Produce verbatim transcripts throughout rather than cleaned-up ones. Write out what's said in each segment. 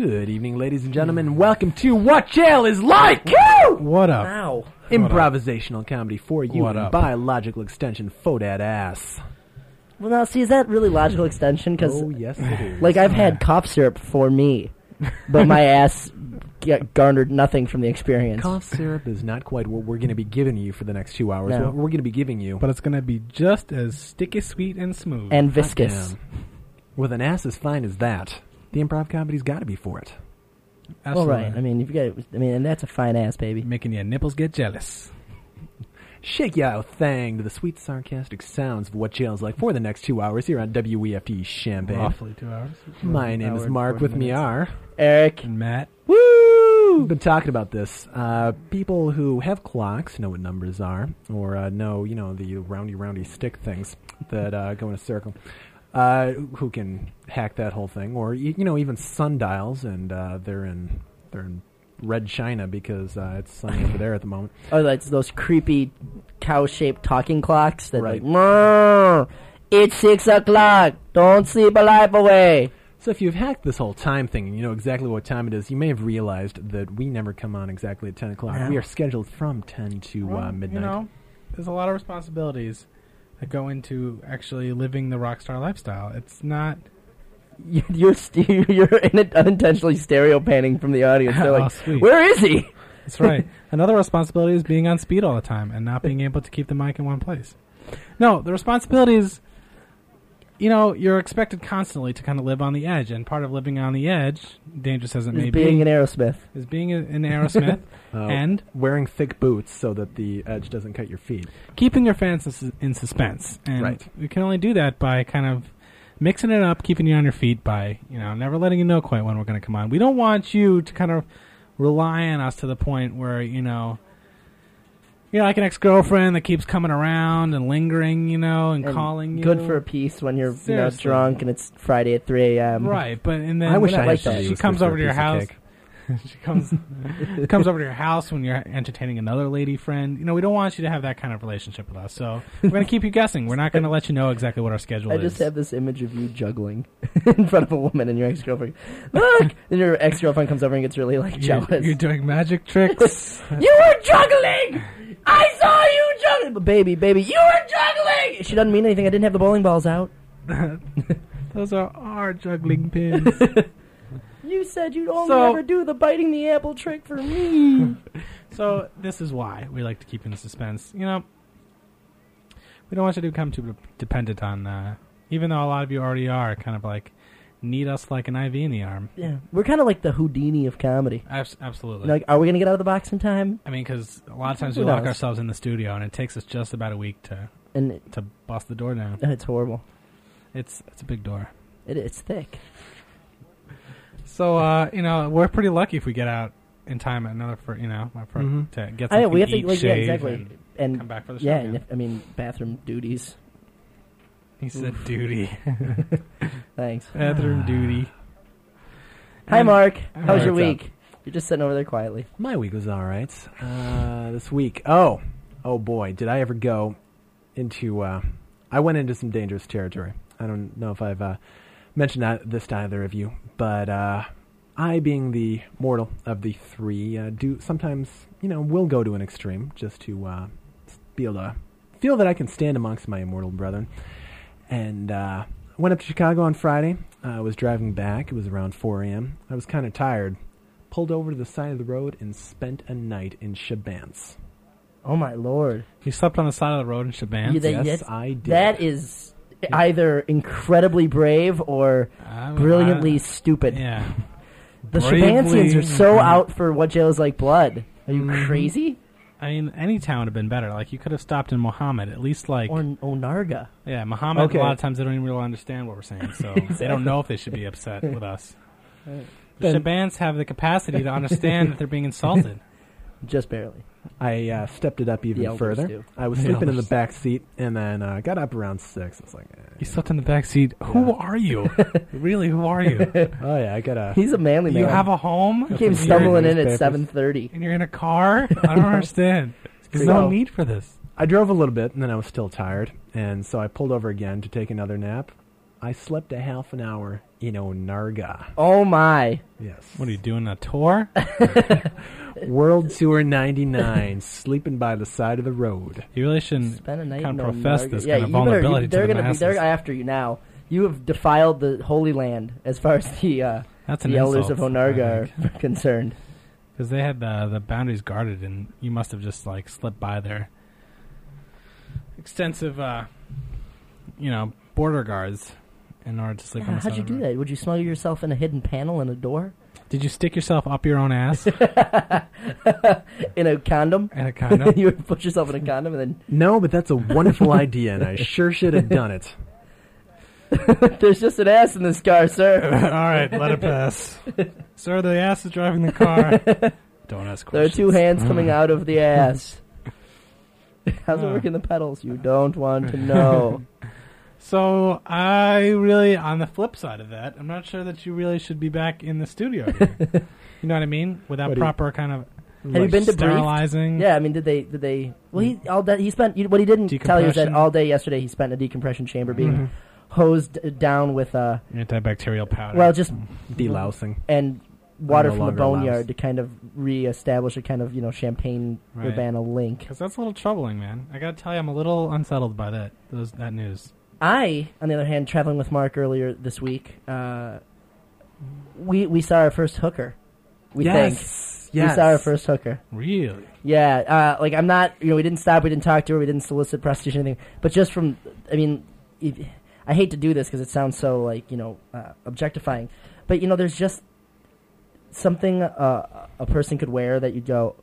Good evening, ladies and gentlemen. Welcome to What Jail is Like! Woo! What up? Wow. Improvisational comedy for you What and up? by logical extension, faux that ass. Well, now, see, is that really logical extension? Because, Oh, yes, it is. like, I've had cough syrup for me, but my ass g- garnered nothing from the experience. Cough syrup is not quite what we're going to be giving you for the next two hours. No. What we're going to be giving you... But it's going to be just as sticky sweet and smooth. And viscous. Goddamn. With an ass as fine as that, the improv comedy's got to be for it. All Absolutely. right. I mean, if you got, I mean, and that's a fine ass, baby. Making your nipples get jealous. Shake ya thang to the sweet, sarcastic sounds of What Jail's Like for the next two hours here on W E F T Champaign. Roughly two hours. My name Hour is and Mark. forty With me minutes. are... Eric. And Matt. Woo! We've been talking about this. Uh, people who have clocks know what numbers are, or uh, know, you know, the roundy, roundy stick things that uh, go in a circle. Uh, who can hack that whole thing, or y- you know, even sundials, and uh, they're in they're in red China because uh, it's sunny over there at the moment. Oh, that's those creepy cow-shaped talking clocks that Right. like, "Mrrr, it's six o'clock. Don't sleep a life away." So if you've hacked this whole time thing and you know exactly what time it is, you may have realized that we never come on exactly at ten o'clock. No. We are scheduled from ten to Well, uh, midnight. You know, there's a lot of responsibilities that go into actually living the rock star lifestyle. It's not... You- You're st- you're in unintentionally stereo panning from the audience. They're Oh, like, sweet. "Where is he?" That's right. Another responsibility is being on speed all the time and not being able to keep the mic in one place. No, the responsibility is, you know, you're expected constantly to kind of live on the edge, and part of living on the edge, dangerous as it may Is being be, an Aerosmith. is being a- an Aerosmith Uh, and wearing thick boots so that the edge doesn't cut your feet. keeping your fans in, sus- in suspense. And Right. we can only do that by kind of mixing it up, keeping you on your feet by, you know, never letting you know quite when we're going to come on. We don't want you to kind of rely on us to the point where, you know, you're like an ex-girlfriend that keeps coming around and lingering, you know, and, And calling you. Good for a piece when you're you know, Seriously. drunk and it's Friday at three a.m. Right, but and then I wish not I like had somebody that. she who was comes good over for to a your piece of house. cake. she comes comes over to your house when you're entertaining another lady friend. You know, we don't want you to have that kind of relationship with us. So we're going to keep you guessing. We're not going to let you know exactly what our schedule I is. just have this image of you juggling in front of a woman and your ex-girlfriend. Look! Then your ex-girlfriend comes over and gets really like You're, jealous. you're doing magic tricks. You were juggling! I saw you juggling! But baby, baby, you were juggling! She doesn't mean anything. I didn't have the bowling balls out. Those are our juggling pins. You said you'd only So- ever do the biting the apple trick for me. So this is why we like to keep you in suspense. You know, we don't want you to become too dependent on, uh, even though a lot of you already are, kind of like need us like an I V in the arm. Yeah, we're kind of like the Houdini of comedy. Abs- absolutely. Like, are we going to get out of the box in time? I mean, because a lot of times Who we lock knows? ourselves in the studio, and it takes us just about a week to And it, to bust the door down. it's horrible. It's it's a big door. It, it's thick. So uh, you know, we're pretty lucky if we get out in time. Another for you know for, Mhm. to get I know, something we have to to, eat, like, yeah, shave, exactly. and And come back for the show. yeah, again. and if, I mean, bathroom duties. He said duty. Thanks. Bathroom duty. Hi, And- Mark. Hi, How's your what's up? week? You're just sitting over there quietly. My week was all right. Uh, this week, oh, oh boy, did I ever go into? Uh, I went into some dangerous territory. I don't know if I've uh, mentioned that this to either of you, but uh, I, being the mortal of the three, uh, do sometimes, you know, will go to an extreme just to uh, be able to feel that I can stand amongst my immortal brethren. And uh, went up to Chicago on Friday. I was driving back. It was around four a.m. I was kind of tired. Pulled over to the side of the road and spent a night in Shabance. Oh my lord! You slept on the side of the road in Shabance? You think- Yes, that's- I did. That is either incredibly brave or I- brilliantly I- stupid. yeah. The Bravely- Shabansians are so out for what jail is like blood. Are you Mhm. crazy? I mean, any town would have been better. Like, you could have stopped in Mohammed. At least, like... Or Onarga? yeah, Mohammed, Okay. a lot of times they don't even really understand what we're saying, so they don't know if they should be upset with us. The Then- Shabans have the capacity to understand that they're being insulted. Just barely. I uh, stepped it up The even elders further. do. I was The sleeping in the elders. back seat and then uh, got up around six. I was like, eh, You slept in the back seat. Who Yeah. are you? Really, who are you? oh yeah, I got a. He's a manly man. You have a home? He came You're- stumbling in at newspapers. seven thirty. And you're in a car? I don't understand. There's no So- need for this. I drove a little bit and then I was still tired, and so I pulled over again to take another nap. I slept a half an hour in Onarga. Oh, my. Yes. What are you doing, a tour? World Tour ninety-nine, sleeping by the side of the road. You really shouldn't Spend a night kind in of profess Onarga. this Yeah, kind of you better, vulnerability you, they're to the gonna masses. be, they're after you now. You have defiled the Holy Land as far as the uh, That's an the elders insult, of Onarga are concerned. Because they had the, the boundaries guarded, and you must have just, like, slipped by their extensive, uh, you know, border guards in order to sleep Yeah, on the how'd side you of do the road. that? Would you smuggle yourself in a hidden panel in a door? Did you stick yourself up your own ass In a condom? in a condom? You would put yourself in a condom and then... No, but that's a wonderful idea, and I sure should have done it. There's just an ass in this car, sir. All right, let it pass. Sir, the ass is driving the car. Don't ask There are questions. two hands coming out of the ass. How's it Uh. work in the pedals? You don't want to know. So I really, on the flip side of that, I'm not sure that you really should be back in the studio here. You know what I mean? Without What do you- proper kind of Have you been to Briefed? sterilizing. Yeah, I mean, did they? Did they? Well, he all day, he spent. What he didn't tell you is that Decompression. all day yesterday he spent in a decompression chamber being Mhm. hosed down with uh, Antibacterial powder. well, just Delousing. and water no from the longer boneyard allows. to kind of reestablish a kind of you know Champagne Right. Urbana link. Because that's a little troubling, man. I gotta tell you, I'm a little unsettled by that. Those that news. I, on the other hand, traveling with Mark earlier this week, uh, we we saw our first hooker. We think yes. we Yes. saw our first hooker. Really? Yeah, uh, like I'm not, you know, we didn't stop, we didn't talk to her, we didn't solicit prostitution or anything, but just from, I mean, if, I hate to do this because it sounds so like, you know, uh, objectifying, but you know, there's just something uh, a person could wear that you go,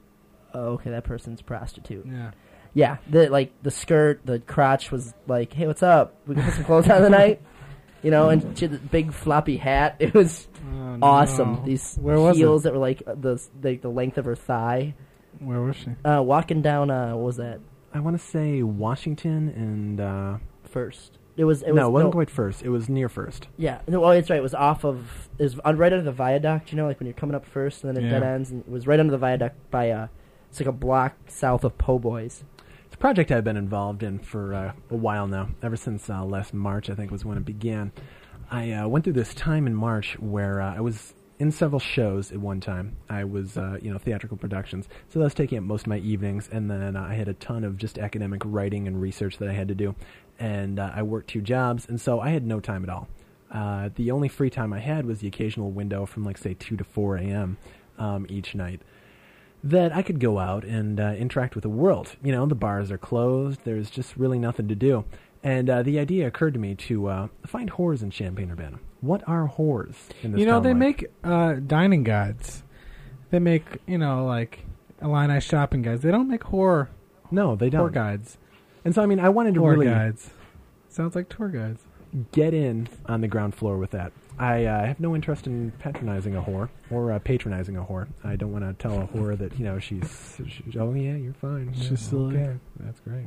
oh, okay, that person's a prostitute. Yeah. Yeah, the like the skirt, the crotch was like, hey, what's up? We can put some clothes on tonight, you know, and she had the big floppy hat. It was Oh, awesome. no. These Where was heels that were like uh, the like the length of her thigh. it? Where was she? Uh, walking down, uh, what was that? I want to say Washington and... Uh, First. It was. It no, was, it wasn't no, quite first. It was near first. Yeah. No, oh, that's right. It was off of. It was on, right under the viaduct. You know, like when you're coming up first, and then it Yeah. dead ends, and it was right under the viaduct by. Uh, it's like a block south of Po' Boys. It's a project I've been involved in for uh, a while now. Ever since uh, last March, I think was when it began. I uh, went through this time in March where uh, I was in several shows at one time. I was, uh, you know, theatrical productions. So that was taking up most of my evenings, and then uh, I had a ton of just academic writing and research that I had to do. And uh, I worked two jobs, and so I had no time at all. Uh, the only free time I had was the occasional window from, like, say, two to four a.m. Um, each night that I could go out and uh, interact with the world. You know, the bars are closed. There's just really nothing to do. And uh, the idea occurred to me to uh, find whores in Champaign-Urbana. What are whores in this You know, town they like? make uh, dining guides. They make, you know, like Illini shopping guides. They don't make whore, No, they tour don't. guides. And so, I mean, I wanted to Tour really guides. Sounds like tour guides. get in on the ground floor with that. I uh, have no interest in patronizing a whore or uh, patronizing a whore. I don't want to tell a whore that, you know, she's, she's oh, yeah, you're fine. She's Yeah, silly. okay. That's great.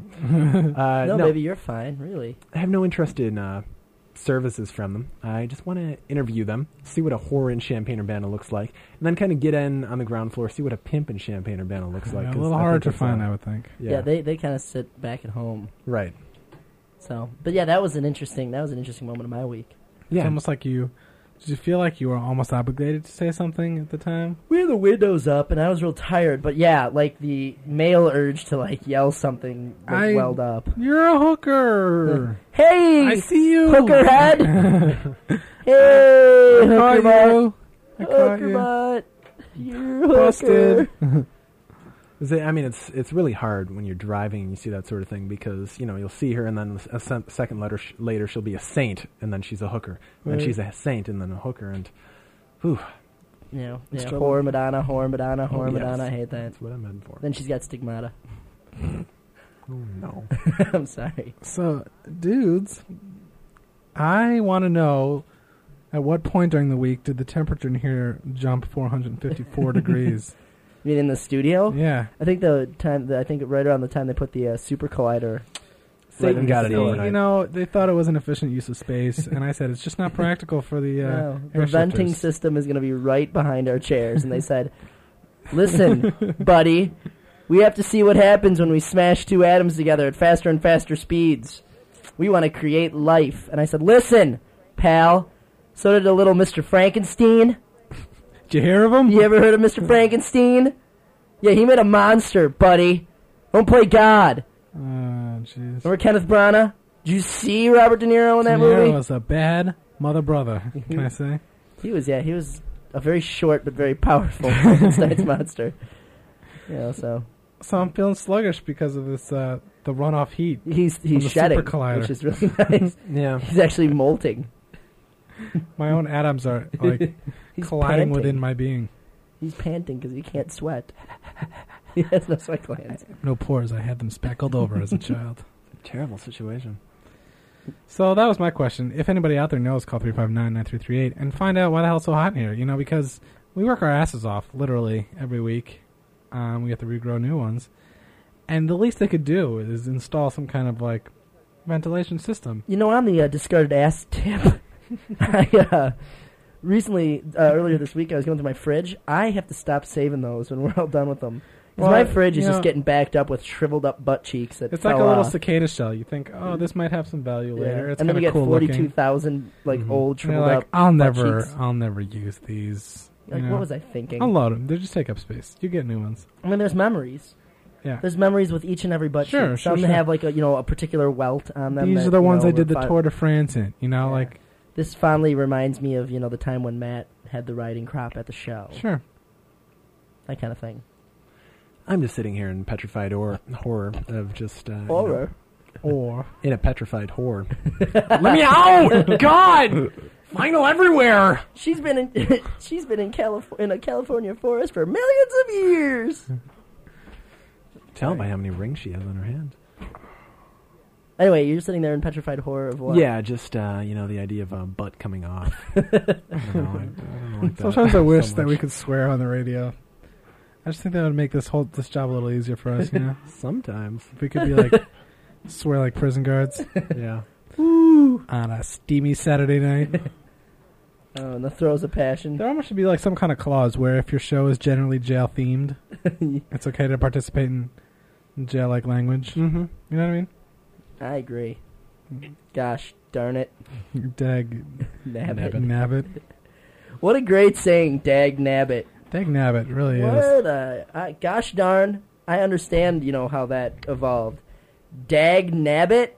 uh, no, no, baby, you're fine. Really. I have no interest in uh, services from them. I just want to interview them, see what a whore in Champaign-Urbana looks like, and then kind of get in on the ground floor, see what a pimp in Champaign-Urbana looks like. Yeah, a 'cause little I hard think to it's, find, uh, I would think. Yeah, Yeah. they they kind of sit back at home. right. So, but yeah, that was an interesting. That was an interesting moment of my week. It's Yeah, almost like you. Did you feel like you were almost obligated to say something at the time? We had the windows up, and I was real tired. But yeah, like the male urge to like yell something like, I- welled up. You're a hooker. Hey, I see you. hooker head. I Hey, caught hooker butt. you. I caught Hooker you. butt. You're a Busted. hooker. Is it- I mean, it's it's really hard when you're driving and you see that sort of thing because, you know, you'll see her and then a se- second later, sh- later she'll be a saint and then she's a hooker. And Right. she's a saint and then a hooker and, whew, You know, It's yeah, trouble. whore Madonna, whore Madonna, Oh, whore yes. Madonna. I hate that. that's what I meant for. Then she's got stigmata. Oh, no. I'm sorry. So, dudes, I want to know at what point during the week did the temperature in here jump four hundred fifty-four degrees? You mean in the studio? Yeah. I think the time. The, I think right around the time they put the uh, super collider. Satan right got into it the- overnight. You know, they thought it was an efficient use of space, and I said it's just not practical for the uh, No, the air venting shifters. system is going to be right behind our chairs, and they said, "Listen, buddy, we have to see what happens when we smash two atoms together at faster and faster speeds." We want to create life. And I said, listen, pal. So did a little Mister Frankenstein. Did you hear of him? You ever heard of Mister Frankenstein? Yeah, he made a monster, buddy. Don't play God. Oh, jeez. Remember Kenneth Branagh? Did you see Robert De Niro in that De Niro movie? was a bad mother brother. Can I say? He was, yeah, he was a very short but very powerful Frankenstein's monster. Yeah, so So I'm feeling sluggish because of this, uh, the runoff heat. he's From he's the shedding, super collider. which is really nice. Yeah. He's actually molting. My own atoms are like He's colliding panting. within my being. He's panting because he can't sweat. He has no sweat glands. No pores. I had them speckled over as a child. Terrible situation. So that was my question. If anybody out there knows, call three five nine, nine three three eight and find out why the hell it's so hot in here. You know, because we work our asses off literally every week. Um, we have to regrow new ones. And the least they could do is install some kind of, like, ventilation system. You know, on the uh, discarded ass tip, I, uh, recently, uh, earlier this week, I was going through my fridge. I have to stop saving those when we're all done with them. Because Well, my fridge is you just know, getting backed up with shriveled up butt cheeks. That It's like a fell little off. cicada shell. You think, oh, this might have some value Yeah. later. It's and then kind you of get cool forty-two looking. thousand like Mhm. old And you're shriveled like, up I'll butt never, cheeks. I'll never use these. Like, you know? what was I thinking? Unload them. They just take up space. You get new ones. I mean, there's memories. Yeah. There's memories with each and every butt Sure, cheek. sure, Some sure. have like a you know a particular welt on them. These that, are the you ones know, I did the fi- Tour de France in. You know, Yeah. like, This fondly reminds me of you know the time when Matt had the riding crop at the show. sure. That kind of thing. I'm just sitting here in petrified or- horror of just... Uh, you know, Horror. Or in a petrified horror. Let me out! God! Vinyl everywhere! She's been in she's been in Calif- in a California forest for millions of years. Tell by how many rings she has on her hand. Anyway, you're sitting there in petrified horror of what? Yeah, just, uh, you know, the idea of a butt coming off. I don't know. I, I don't like that sometimes I wish so that we much. could swear on the radio. I just think that would make this whole this job a little easier for us. You know, Sometimes. if we could be like swear like prison guards Yeah. Woo! on a steamy Saturday night. Oh, in the throes of passion. There almost should be like some kind of clause where if your show is generally jail themed, it's okay to participate in jail like language. Mm-hmm. You know what I mean? I agree. Gosh darn it. Dag Nabbit. nabbit. What a great saying, dag nabbit. Dag nabbit really is. What a, I, gosh darn. I understand, you know, how that evolved. Dag nabbit?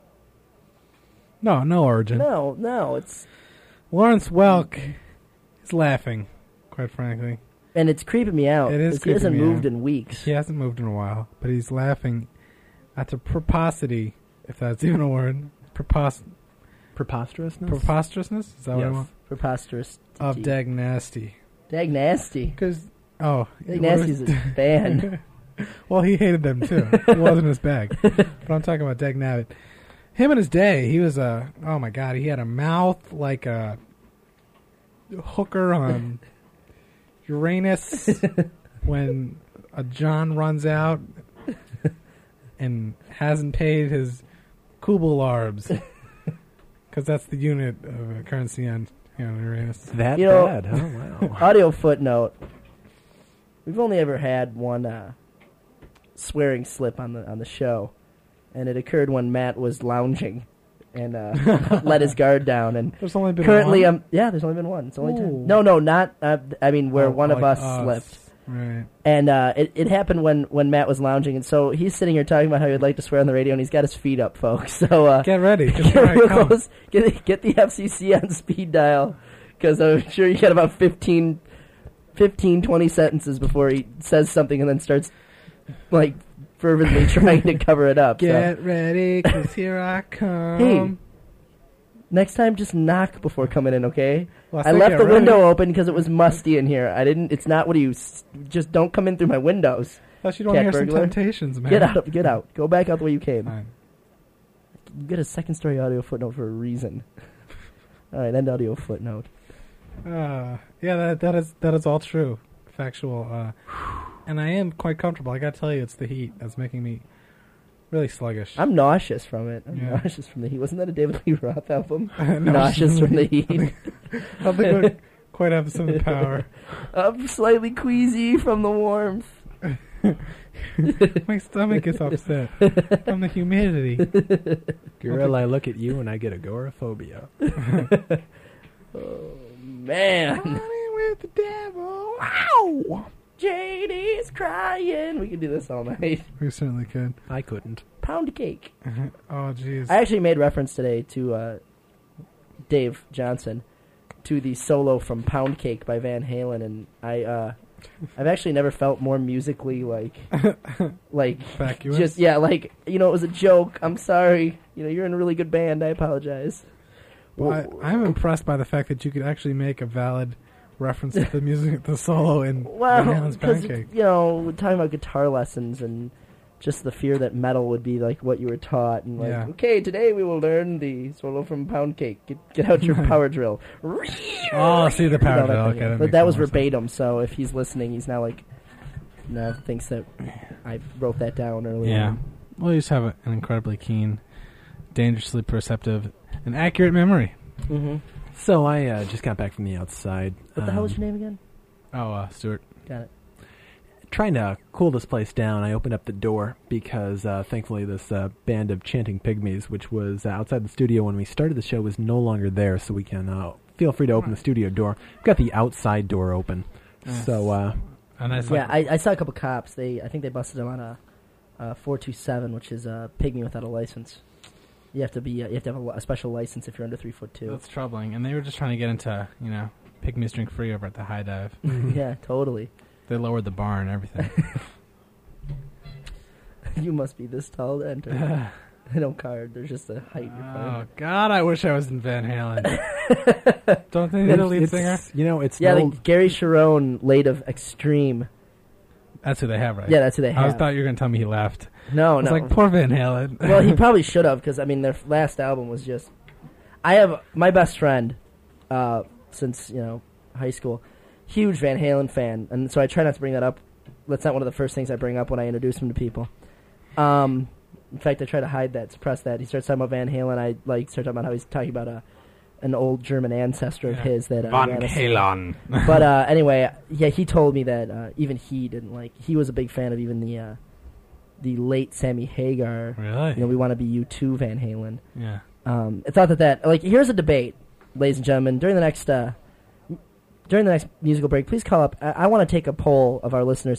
No, no origin. No, no, it's... Lawrence Welk is laughing, quite frankly. And it's creeping me out. It is 'cause He hasn't creeping me moved out. in weeks. He hasn't moved in a while, but he's laughing at the preposity, if that's even a word. Prepos- Preposterousness? preposterousness? Is that what I Yes. want? Preposterous. Of Dag Nasty. Dag nasty. Because, oh. Dag what nasty's was- a band. Well, he hated them too. It wasn't his bag. But I'm talking about Dag Nabbit. Him in his day, he was a, oh my god, he had a mouth like a hooker on Uranus when a John runs out and hasn't paid his Kubel Arbs. Because that's the unit of currency on, you know, Uranus. That You know- bad, huh? Wow. Audio footnote. We've only ever had one uh, swearing slip on the on the show, and it occurred when Matt was lounging and uh, let his guard down. And There's only been currently, one? um, yeah, there's only been one. It's only Ooh. ten. No, no, not. Uh, I mean, where Oh, one of like us slipped. Right. And uh, it, it happened when, when Matt was lounging, and so he's sitting here talking about how he'd like to swear on the radio, and he's got his feet up, folks. So uh, Get ready. 'cause get, here I real come. close. get get the F C C on speed dial, because I'm sure you got about fifteen, fifteen, twenty sentences before he says something and then starts like fervently trying to cover it up. So. Get ready, 'cause here I come. Hey, next time, just knock before coming in, okay? Well, I said left get the ready. window open because it was musty in here. I didn't. It's not what you. s- Just don't come in through my windows. Thought you'd want to Cat hear some burglar. Temptations, man. Get out! Get out! Go back out the way you came. Fine. You get a second story audio footnote for a reason. All right, end audio footnote. Uh, yeah, that that is that is all true, factual. Uh, and I am quite comfortable. I gotta tell you, it's the heat that's making me really sluggish. I'm nauseous from it. I'm Yeah. nauseous from the heat. Wasn't that a David Lee Roth album? No, nauseous from the heat. I think, I don't think we quite have some power. I'm slightly queasy from the warmth. My stomach is upset from the humidity. Girl, I look at you and I get agoraphobia. Oh, man. Running with the devil. Wow. J D's crying. We could do this all night. We certainly could. I couldn't. Pound cake. Oh, jeez. I actually made reference today to uh, Dave Johnson, to the solo from Pound Cake by Van Halen, and I, uh, I've actually never felt more musically like, like, Vacuous? just, yeah, like, you know, it was a joke. I'm sorry. You know, you're in a really good band. I apologize. Well, I, I'm impressed by the fact that you could actually make a valid reference to the music, the solo in Well, Van Halen's because, Pancake. you know, we're talking about guitar lessons and just the fear that metal would be like what you were taught. And like, Yeah. okay, today we will learn the solo from Pound Cake. Get, get out your power drill. Oh, see the power You know, that drill. thing. Okay, that But makes that more was sense. verbatim, so if he's listening, he's now like, no, thinks that I wrote that down earlier. Yeah. Well, you just have a, an incredibly keen, dangerously perceptive, and accurate memory. Mm-hmm. So I uh, just got back from the outside. What the hell was um, your name again? Oh, uh, Stuart. Got it. Trying to cool this place down, I opened up the door because uh, thankfully this uh, band of chanting pygmies, which was uh, outside the studio when we started the show, was no longer there, so we can uh, feel free to open the studio door. We've got the outside door open. Nice. So, uh, A nice Yeah, like, I, I saw a couple cops. They, I think they busted him on a, a four two seven, which is a pygmy without a license. You have to be, uh, you have to have a, a special license if you're under three foot two. that's troubling. And they were just trying to get into, you know, pygmies drink free over at the High Dive. Yeah, totally. They lowered the bar and everything. You must be this tall to enter. They don't card. There's just a height Oh requirement. God, I wish I was in Van Halen. Don't they need a lead it's, singer? you know, it's Yeah, no, like Gary Sharon, late of Extreme. That's who they have, right? Yeah, that's who they I was have. thought you were going to tell me he left. No, I was no. like, poor Van Halen. Well, he probably should have, because I mean, their last album was just. I have my best friend, uh, since you know high school, huge Van Halen fan, and so I try not to bring that up. That's not one of the first things I bring up when I introduce him to people. Um, in fact, I try to hide that, suppress that. He starts talking about Van Halen. I like start talking about how he's talking about a an old German ancestor of Yeah. his that uh, Van ran a- Halen. But uh, anyway, yeah, he told me that uh, even he didn't like. He was a big fan of even the uh, the late Sammy Hagar. Really? You know, we want to be U two Van Halen. Yeah. Um, I thought that that like here's a debate, ladies and gentlemen. During the next uh, during the next musical break, please call up. I, I want to take a poll of our listeners.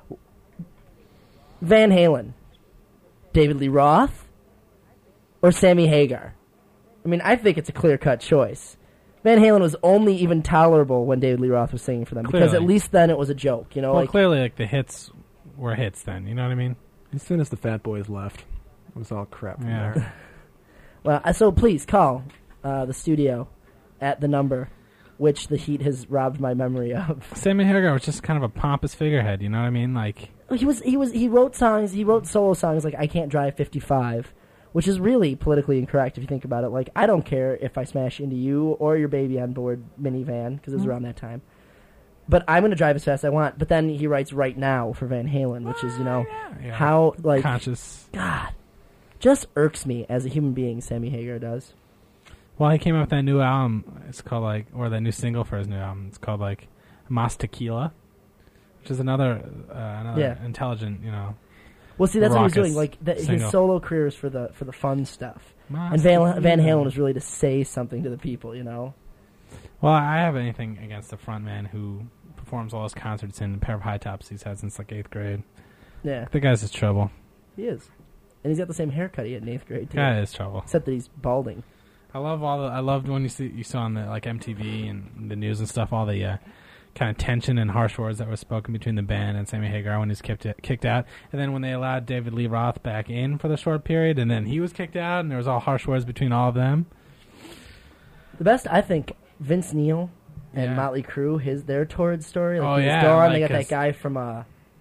Van Halen, David Lee Roth, or Sammy Hagar? I mean, I think it's a clear-cut choice. Van Halen was only even tolerable when David Lee Roth was singing for them because Clearly. at least then it was a joke. You know, Well, like clearly, like the hits were hits then. You know what I mean? as soon as the Fat Boys left, it was all crap from Yeah. there. well, uh, so please call uh, the studio at the number, which the heat has robbed my memory of. Sammy Hagar was just kind of a pompous figurehead. You know what I mean? Like, He was he was he wrote songs. He wrote solo songs like "I Can't Drive fifty-five," which is really politically incorrect if you think about it. Like, I don't care if I smash into you or your baby on board minivan because it was around that time. But I'm going to drive as fast as I want. But then he writes "Right Now" for Van Halen, which is, you know, yeah. how, like, conscious. God, just irks me as a human being, Sammy Hagar does. Well, he came out with that new album. It's called like, or that new single for his new album. It's called like Mas Tequila, which is another uh, another Yeah. intelligent, you know. Well, see, that's what he was Raucous doing. Like, the, his single. solo career is for the for the fun stuff. Mas And Van, Tequila. Van Halen was really to say something to the people, you know? Well, I have anything against the frontman who performs all his concerts in a pair of high tops he's had since like eighth grade. Yeah, The guy's just trouble. he is. And he's got the same haircut he had in eighth grade, too. Guy is trouble. Except that he's balding. I love all the. I loved when you see you saw on the like M T V and the news and stuff all the uh, kind of tension and harsh words that were spoken between the band and Sammy Hagar when he was kicked kicked out, and then when they allowed David Lee Roth back in for the short period, and then he was kicked out, and there was all harsh words between all of them. The best, I think, Vince Neil and Yeah. Motley Crue, his their torrid story. Like Oh, he was yeah, gone. They like got that his- guy from uh,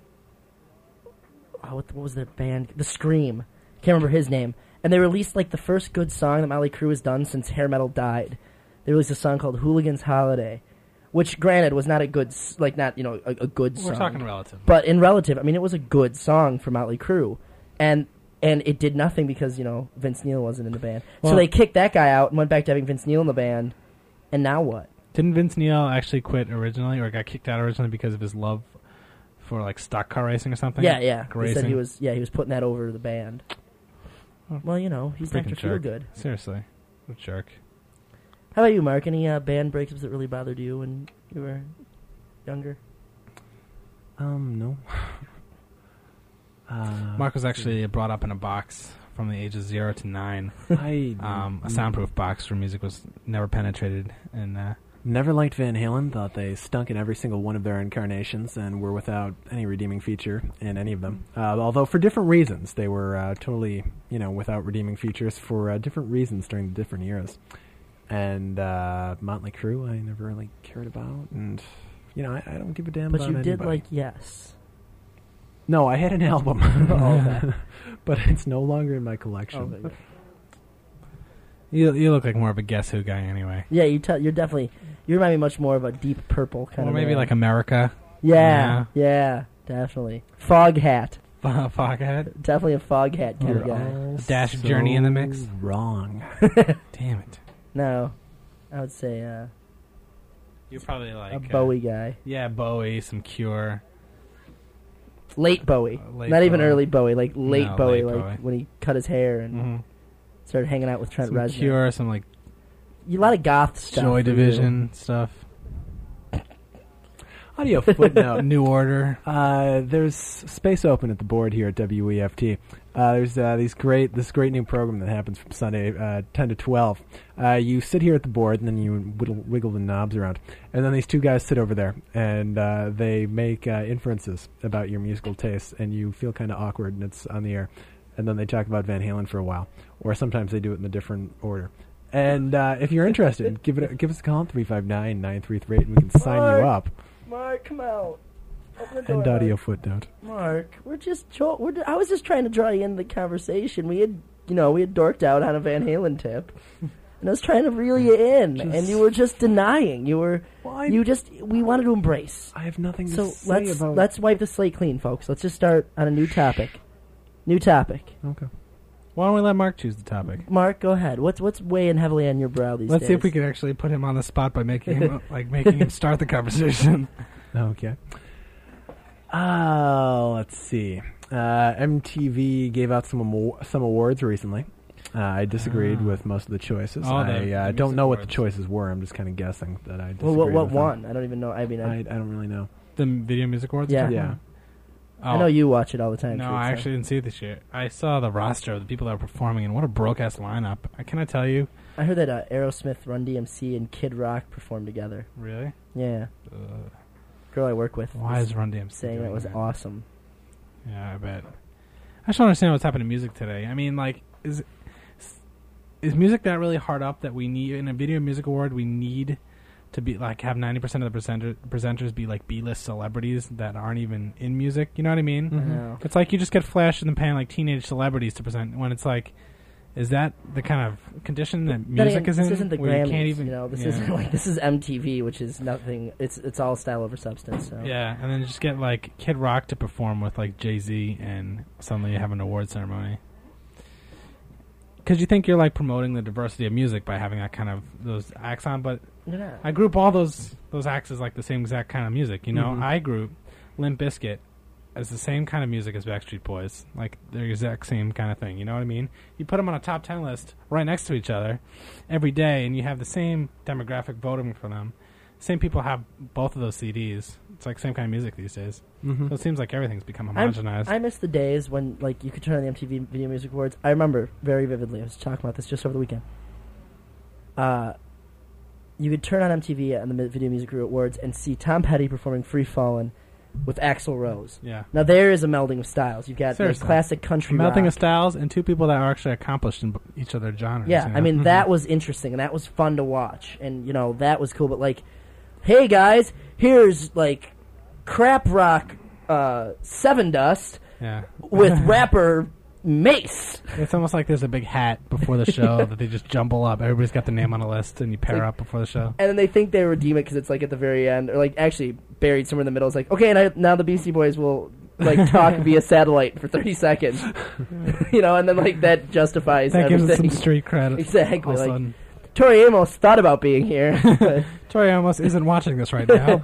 oh, what, what was their band? The Scream. Can't remember his name. And they released like the first good song that Motley Crue has done since hair metal died. They released a song called "Hooligan's Holiday," which, granted, was not a good, s- like not you know a, a good song. We're talking relative. But in relative, I mean, it was a good song for Motley Crue, and and it did nothing because you know Vince Neil wasn't in the band. Well- so they kicked that guy out and went back to having Vince Neil in the band. And now what? Didn't Vince Neil actually quit originally, or got kicked out originally because of his love for like stock car racing or something. Yeah, yeah. He Racing. said he was. Yeah, he was putting that over the band. Oh, Well, you know, he's freaking Doctor jerk. Feelgood. Seriously, what a jerk. How about you, Mark? Any uh, band breakups that really bothered you when you were younger? Um, no. uh, Mark was actually brought up in a box from the ages zero to nine. I Um, a soundproof box where music was never penetrated, and uh, never liked Van Halen. Thought they stunk in every single one of their incarnations and were without any redeeming feature in any of them. Uh, although for different reasons, they were uh, totally, you know, without redeeming features for uh, different reasons during the different eras. And uh, Motley Crue, I never really cared about, and you know, I, I don't give a damn But about you did anybody. like Yes. No, I had an album, Oh, okay. but it's no longer in my collection. Okay, good. you you look like more of a Guess Who guy anyway. Yeah, you tell. You're definitely. You remind me much more of a Deep Purple kind Or of. maybe man. like America. Yeah, yeah, definitely. Fog Hat. Foghat. Definitely a Fog Hat kind You're of guy. all Dash so Journey in the mix? Wrong. Damn it. No, I would say uh, You're probably like a uh, Bowie guy. Yeah, Bowie, some Cure. Late Bowie. Uh, late Not even Bowie. early Bowie, like late No, Bowie, late like Bowie. when he cut his hair and Mm-hmm. started hanging out with Trent Some Reznor. Cure, some like A lot of goth stuff. Joy for you. Division stuff. Audio footnote. New Order. Uh, there's space open at the board here at W E F T. Uh, there's uh, these great this great new program that happens from Sunday uh, ten to twelve. Uh, you sit here at the board and then you whittle, wiggle the knobs around, and then these two guys sit over there and uh, they make uh, inferences about your musical tastes, and you feel kind of awkward, and it's on the air. And then they talk about Van Halen for a while, or sometimes they do it in a different order. And uh, if you're interested, give it a, give us a call at three five nine, nine three three eight, and we can sign Mark. you up. Mark, come out. Open the door. End audio Mark. footnote. Mark, we're just. Jo- we're. I was just trying to draw you into the conversation. We had, you know, we had dorked out on a Van Halen tip, and I was trying to reel you in, Just- and you were just denying. You were. Well, I, You just. We wanted to embrace. I have nothing to So say let's about. let's wipe the slate clean, folks. Let's just start on a new topic. New topic. Okay. Why don't we let Mark choose the topic? Mark, go ahead. What's what's weighing heavily on your brow these Let's days? see if we can actually put him on the spot by making him like making him start the conversation. Okay. Uh, let's see. Uh, M T V gave out some amo- some awards recently. Uh, I disagreed Ah. with most of the choices. Oh, the- I uh, the don't music know what the awards. choices were. I'm just kind of guessing that I disagreed Well, what what with them. won? I don't even know. I mean, I, I, I don't really know. The Video Music Awards? Yeah. Yeah. Oh. I know you watch it all the time. No, Treat, I so. actually didn't see it this year. I saw the roster of the people that were performing, and what a broke-ass lineup. I Can I tell you? I heard that uh, Aerosmith, Run D M C, and Kid Rock performed together. Really? Yeah, Uh, girl I work with. why was is Run D M C saying doing that was that? awesome. Yeah, I bet. I just don't understand what's happening to music today. I mean, like, is is music that really hard up that we need in a Video Music Award? We need to be like have ninety percent of the presenter, presenters be like B-list celebrities that aren't even in music. You know what I mean? Mhm. I know. It's like you just get flashed in the pan like teenage celebrities to present. When it's like, is that the kind of condition that Then music again, is this in? isn't the where Grammys. you can't even, you know, this yeah. isn't like this is M T V, which is nothing. It's it's all style over substance. So. Yeah, and then just get like Kid Rock to perform with like Jay-Z, and suddenly you have an award ceremony. Because you think you're like promoting the diversity of music by having that kind of those acts on, but You're not. I group all those those acts as like the same exact kind of music. You know, Mhm. I group Limp Bizkit as the same kind of music as Backstreet Boys, like they're the exact same kind of thing. You know what I mean? You put them on a top ten list right next to each other every day, and you have the same demographic voting for them. Same people have both of those C Ds. It's like same kind of music these days. Mhm. So it seems like everything's become I'm- homogenized. I miss the days when like you could turn on the M T V Video Music Awards. I remember very vividly. I was talking about this just over the weekend. Uh, you could turn on M T V on the Mi- Video Music Awards and see Tom Petty performing "Free Fallin'" with Axl Rose. yeah. Now there is a melding of styles. You've got like, Seriously. classic country Melting rock. of styles and two people that are actually accomplished in b- each other's genres. Yeah, you know? I mean that was interesting and that was fun to watch, and you know that was cool. But like, hey guys, here's like crap rock uh, Seven Dust yeah. with rapper Mace. It's almost like there's a big hat before the show that they just jumble up. Everybody's got their name on a list, and you pair like- up before the show. And then they think they redeem it because it's like at the very end, or like actually buried somewhere in the middle. It's like, okay, and I, now the Beastie Boys will like talk via satellite for thirty seconds, you know, and then like that justifies That gives us everything. some street credit. Exactly, All of a like- sudden. Tori Amos thought about being here. Tori Amos isn't watching this right now, but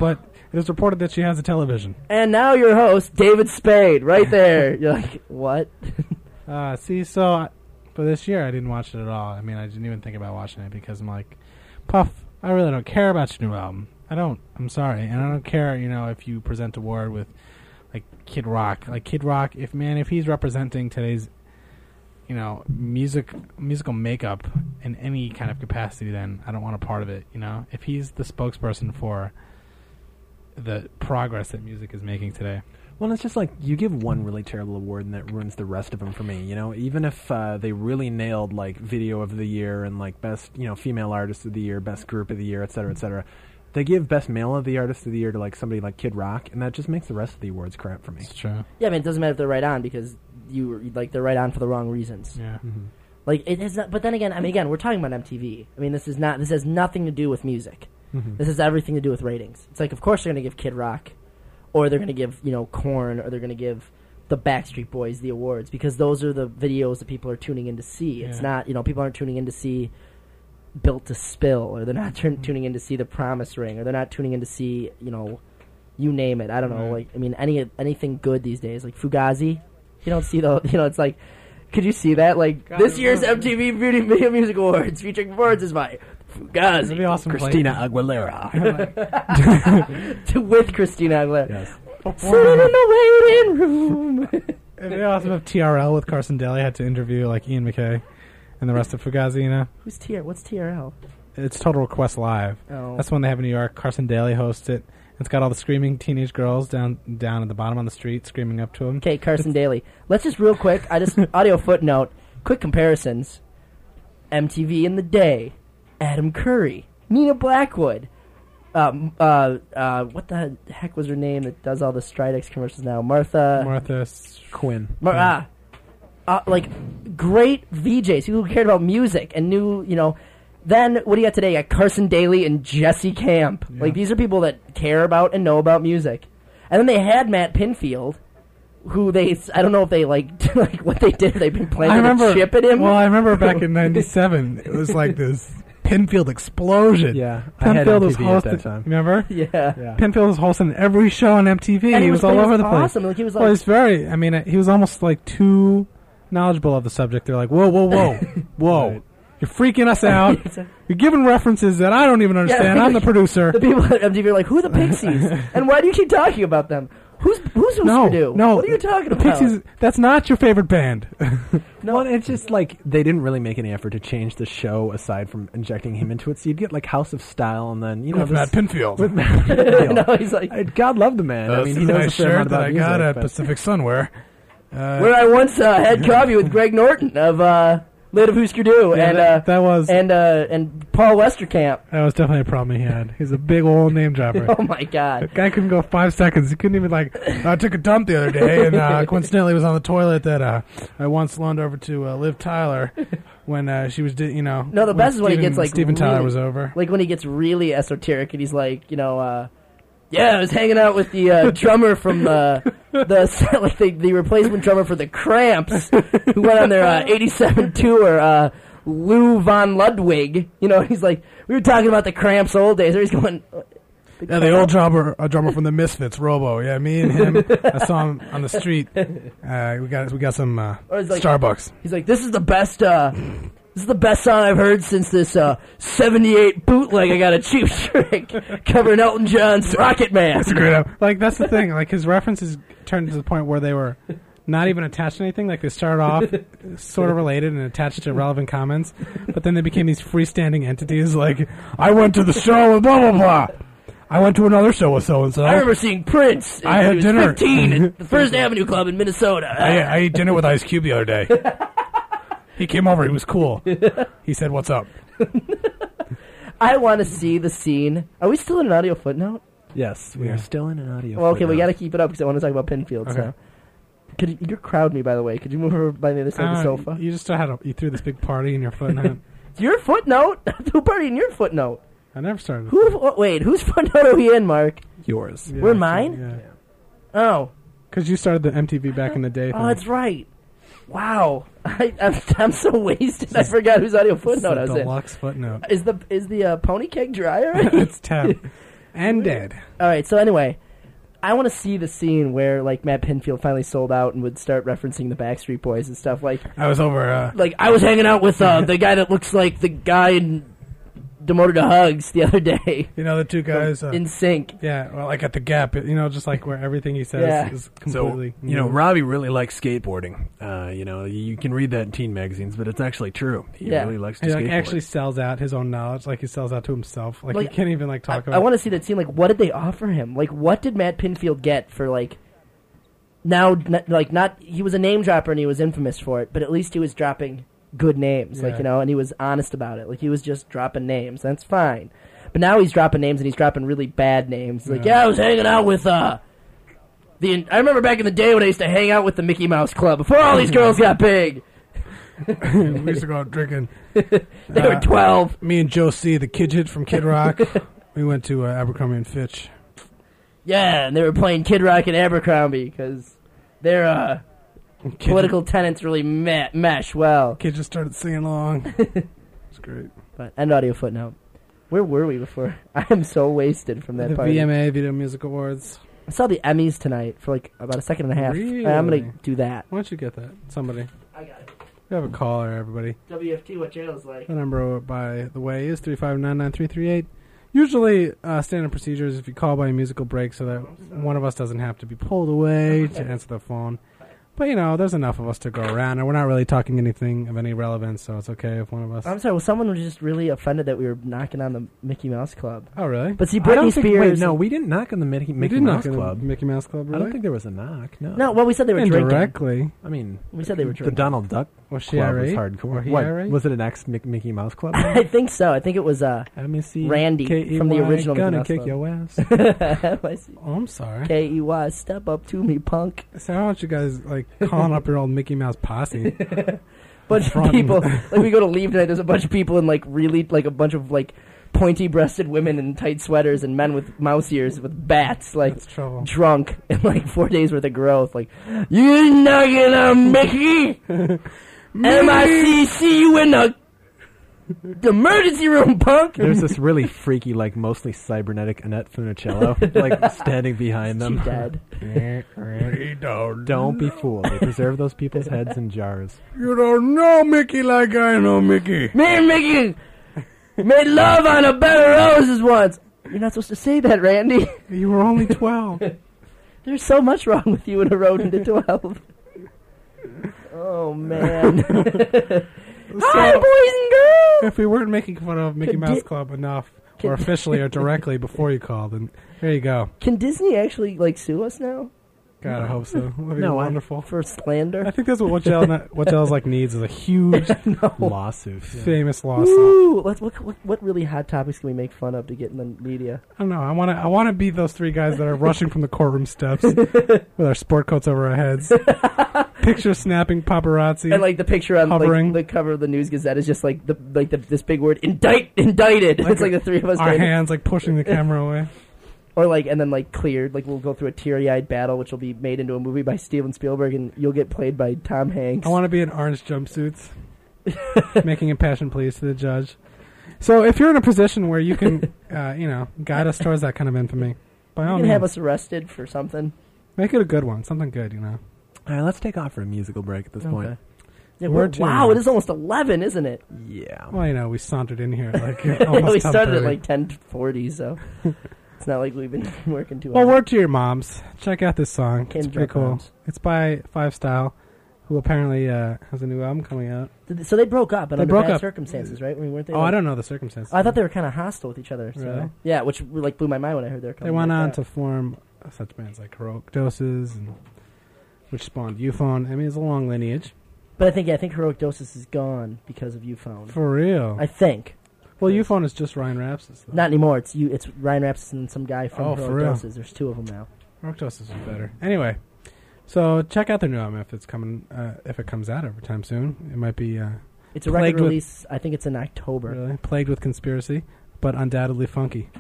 It is reported that she has a television. And now your host, David Spade, right there. You're like, what? Uh, see, so I, for this year, I didn't watch it at all. I mean, I didn't even think about watching it because I'm like, Puff, I really don't care about your new album. I don't. I'm sorry. And I don't care, you know, if you present a award with, like, Kid Rock. Like, Kid Rock, if, man, if he's representing today's, you know, music, musical makeup in any kind of capacity, then I don't want a part of it, you know? If he's the spokesperson for the progress that music is making today. Well, it's just like you give one really terrible award and that ruins the rest of them for me. You know, even if uh, they really nailed like video of the year and like best, you know, female artist of the year, best group of the year, et cetera, et cetera, they give best male of the artist of the year to like somebody like Kid Rock, and that just makes the rest of the awards crap for me. It's true. Yeah, I mean, it doesn't matter if they're right on because you like they're right on for the wrong reasons. Yeah. Mm-hmm. Like it is, not, but then again, I mean, again, we're talking about M T V. I mean, this is not. This has nothing to do with music. Mm-hmm. This has everything to do with ratings. It's like, of course, they're going to give Kid Rock, or they're going to give, you know, Korn, or they're going to give the Backstreet Boys the awards because those are the videos that people are tuning in to see. It's Yeah. not, you know, people aren't tuning in to see Built to Spill, or they're not t- tuning in to see The Promise Ring, or they're not tuning in to see, you know, you name it. I don't know. Right. Like, I mean, any anything good these days, like Fugazi. You don't see the, you know, it's like, could you see that? Like, God, this year's really? M T V Beauty Video Music Awards featuring performances by It'd Fugazi. be awesome. Christina Aguilera. to with Christina Aguilera. Yes. Sitting in the waiting room. It'd be awesome if T R L with Carson Daly had to interview like Ian MacKaye and the rest of Fugazi, you know? Who's T R? What's T R L? It's Total Request Live. Oh, That's the one they have in New York. Carson Daly hosts it. It's got all the screaming teenage girls down down at the bottom on the street screaming up to him. okay. Carson Daly. Let's just real quick. I just audio footnote. Quick comparisons. M T V in the day. Adam Curry, Nina Blackwood. Um, uh, uh, what the heck was her name that does all the Stridex commercials now? Martha. Martha Quinn. Mar- ah, uh, like great V Js who cared about music and knew, you know. Then what do you got today? You got Carson Daly and Jesse Camp. Yeah. Like these are people that care about and know about music. And then they had Matt Pinfield, who they I don't know if they like like what they did. They've been playing I remember, a chip at him. Well, I remember back in ninety-seven, it was like this Pinfield explosion. Yeah, I had Pinfield was M T V at that hosting. time. Remember? yeah. Yeah. Pinfield was hosting every show on M T V. And he, was, all playing over the place. awesome. Like he was like Well, he's very. I mean, uh, he was almost like too knowledgeable of the subject. They're like, whoa, whoa, whoa, whoa! Right. You're freaking us out. You're giving references that I don't even understand. Yeah. I'm the producer. the people at M T V are like, who are the Pixies? And why do you keep talking about them? Who's who's Husker No, Du? no. What are you talking The about? Pixies. That's not your favorite band. No, well, it's just like they didn't really make any effort to change the show aside from injecting him into it. So you'd get like House of Style, and then you know With Matt this- Pinfield. with Matt Pinfield. no, he's like I- God love the man. I mean, he knows nice a fair shirt amount that about I music. got at but- Pacific Sunwear. Uh, where I once uh, had coffee with Greg Norton of uh, Lid of Husker Du yeah, and that, uh, that was and uh, and Paul Westerkamp. that was definitely a problem he had. He's a big old name dropper. Oh my The God! guy couldn't go five seconds. He couldn't even like. I took a dump the other day, and uh, coincidentally was on the toilet that uh, I once loaned over to uh, Liv Tyler when uh, she was, di- you know. No, the best is when he Steven- gets, like, Steven Tyler really- was over. Like when he gets really esoteric and he's like, you know, uh, yeah, I was hanging out with the uh, drummer from uh, the like the, the replacement drummer for the Cramps, who went on their uh, eighty-seven tour. Uh, Lou Von Ludwig, you know, he's like, we were talking about the Cramps old days. Or he's going, uh, Yeah, the old drummer, a drummer from the Misfits, Robo. Yeah, me and him. I saw him on the street. Uh, we got we got some uh, Or it's like- Starbucks. He's like, this is the best. Uh, this is the best song I've heard since this uh, seventy-eight bootleg I got a Cheap Trick covering Elton John's Rocket Man. That's a great album. Like that's the thing. Like his references turned to the point where they were not even attached to anything. Like they started off sort of related and attached to relevant comments, but then they became these freestanding entities. Like I went to the show with blah blah blah. I went to another show with so and so. I remember seeing Prince. I when had he was dinner. fifteen at the First Avenue Club in Minnesota. I, I ate dinner with Ice Cube the other day. He came over. He was cool. He said, "What's up?" I want to see the scene. Are we still in an audio footnote? Yes, we Yeah. are still in an audio. Well, okay, we footnote. got to keep it up because I want to talk about Pinfield. Okay. So, could you, you crowd me by the way? Could you move over by the other side Uh, of the sofa? You just had a, you threw this big party in your footnote. It's your footnote. Who party in your footnote? I never started. Who? oh, wait, whose footnote are we in, Mark? yours. Yeah, We're actually, mine? Yeah. Oh, Because you started the M T V back in the day. oh, thing. that's right. Wow, I, I'm, I'm so wasted. I forgot whose audio It's footnote a I was in. deluxe footnote. Is the is the uh, pony keg dry already? It's tab. And dead. All right, so anyway, I want to see the scene where like Matt Pinfield finally sold out and would start referencing the Backstreet Boys and stuff. Like I was over. Uh, like I was hanging out with uh, the guy that looks like the guy in Demoted to Hugs the other day. you know, the two guys. Uh, in sync. yeah, well, like at the Gap. You know, just like where everything he says Yeah. is completely. So, you know, Robbie really likes skateboarding. Uh, you know, you can read that in teen magazines, but it's actually true. He Yeah. really likes to he skateboard. like actually sells out his own knowledge, like he sells out to himself. Like, Like, he can't even like talk I, about. I want to see that scene. Like, what did they offer him? Like, what did Matt Pinfield get for like? Now, n- like, not he was a name dropper and he was infamous for it, but at least he was dropping good names, like Yeah. you know, and he was honest about it. Like he was just dropping names. That's fine. But now he's dropping names and he's dropping really bad names. Like, Yeah. yeah, I was hanging out with uh. The, I remember back in the day when I used to hang out with the Mickey Mouse Club before all these girls got big. we used to go out drinking. They Uh, were twelve. Me and Joe C, the kid from Kid Rock, we went to uh, Abercrombie and Fitch. Yeah, and they were playing Kid Rock and Abercrombie because their uh, Kid, political tenets really me- mesh well. Kid just started singing along. It's great. But end audio footnote. Where were we before? I am so wasted from that The party. V M A Video Music Awards. I saw the Emmys tonight for like about a second and a half. Really? I'm gonna do that. Why don't you get that? Somebody. I got it. We have a caller, everybody. W F T, what jail's like? The number, by the way, is three five nine nine three three eight. Usually, uh, standard procedures if you call by a musical break so that one of us doesn't have to be pulled away to answer the phone. But, you know, there's enough of us to go around, and we're not really talking anything of any relevance, so it's okay if one of us... I'm sorry. Well, someone was just really offended that we were knocking on the Mickey Mouse Club. Oh, really? But see, I don't Britney think, Spears. wait, no, we didn't knock on the Mickey, We Mickey did Mouse knock on the Club. Mickey Mouse Club, I really? don't think there was a knock. No. No, well, we said they were drinking. Indirectly. I mean, We said they were the drinking. Donald Duck Was she Club was irate? hardcore. Or he What, irate? was it an ex Mickey Mouse Club? I think so. I think it was uh, Let me see. Randy from the K E Y, original Mickey Gonna Mouse kick Club. your ass. I see. Oh, I'm sorry. K E Y, step up to me, punk. So how about you guys, like, calling up your old Mickey Mouse posse? Bunch of Front. people. Like we go to leave tonight. There's a bunch of people in like really like a bunch of like pointy-breasted women in tight sweaters and men with mouse ears with bats, like That's trouble. drunk and like four days worth of growth. Like you knocking on Mickey? M I C see you in the the emergency room, punk. There's this really freaky, like mostly cybernetic Annette Funicello, like standing behind them. She dead. Don't be fooled. They preserve those people's heads in jars. You don't know Mickey like I know Mickey. Me and Mickey made love on a bed of roses once. You're not supposed to say that, Randy. You were only twelve. There's so much wrong with you in a road into twelve. Oh, man. Hi, boys and girls. If we weren't making fun of Mickey Could Mouse di- Club enough, could- or officially or directly before you called, then there you go. Can Disney actually, like, sue us now God, I hope so. That'd be No, I- wonderful. for slander? I think that's what Waddell Waddell's like needs is a huge, No. Lawsuit. yeah. famous lawsuit. Ooh, let's, what, what, what really hot topics can we make fun of to get in the media? I don't know. I want to. I want to be those three guys that are rushing from the courtroom steps with our sport coats over our heads, picture snapping paparazzi. And, like, the picture on Hovering. like, the cover of the News Gazette is just, like, the like the, this big word, indict, indicted. Like it's like the three of us. our doing it. hands like pushing the camera away. Or like, and then like cleared, like we'll go through a teary-eyed battle, which will be made into a movie by Steven Spielberg, and you'll get played by Tom Hanks. I want to be in orange jumpsuits, making impassioned pleas to the judge. So if you're in a position where you can, uh, you know, guide us towards that kind of infamy, by you all can means, have us arrested for something. make it a good one, something good, you know. All right, let's take off for a musical break at this point. Yeah, We're we're- two wow, now. it is almost eleven, isn't it? Yeah. Well, you know, we sauntered in here at like Yeah, almost we started at ten thirty. like ten forty, so it's not like we've been working too Well, hard. word to your moms. Check out this song. Candy It's pretty Drop cool. Moms. It's by Five Style, who apparently uh, has a new album coming out. Did- So they broke up, and They under broke bad up. circumstances, right? I mean, weren't they? Oh, like- I don't know the circumstances. Oh, I thought they were kind of hostile with each other. So. Really? Yeah, which like blew my mind when I heard they were They coming. went back on out. to form such bands like Heroic Doses, and which spawned Euphone. I mean, it's a long lineage. But I think yeah, I think Heroic Doses is gone because of Euphone. For real. I think. well, Euphone is just Ryan Rapsis. Though. Not anymore. It's you. It's Ryan Rapsis and some guy from Oh, for Heroic real? Doses. There's two of them now. Heroic Doses is better. Anyway, so check out their new album if it's coming. Uh, if it comes out every time soon, it might be uh, It's a Plagued record with- release. I think it's in October. really plagued with conspiracy, but undoubtedly funky.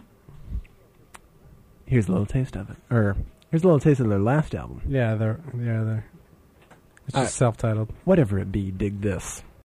Here's a little taste of it. Or here's a little taste of their last album. Yeah, they're yeah they're. It's Uh, just self-titled. Whatever it be, dig this.